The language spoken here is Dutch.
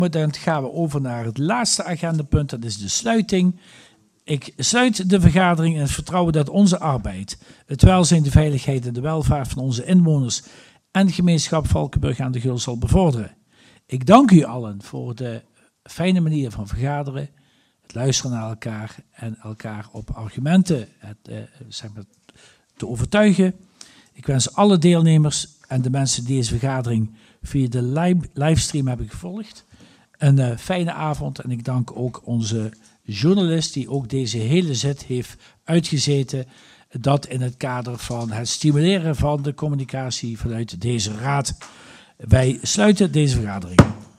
Dan gaan we over naar het laatste agendapunt, dat is de sluiting. Ik sluit de vergadering in het vertrouwen dat onze arbeid, het welzijn, de veiligheid en de welvaart van onze inwoners en de gemeenschap Valkenburg aan de Geul zal bevorderen. Ik dank u allen voor de fijne manier van vergaderen, het luisteren naar elkaar en elkaar op argumenten te overtuigen. Ik wens alle deelnemers en de mensen die deze vergadering via de livestream hebben gevolgd een fijne avond. En ik dank ook onze journalist die ook deze hele zit heeft uitgezeten. Dat in het kader van het stimuleren van de communicatie vanuit deze raad. Wij sluiten deze vergadering.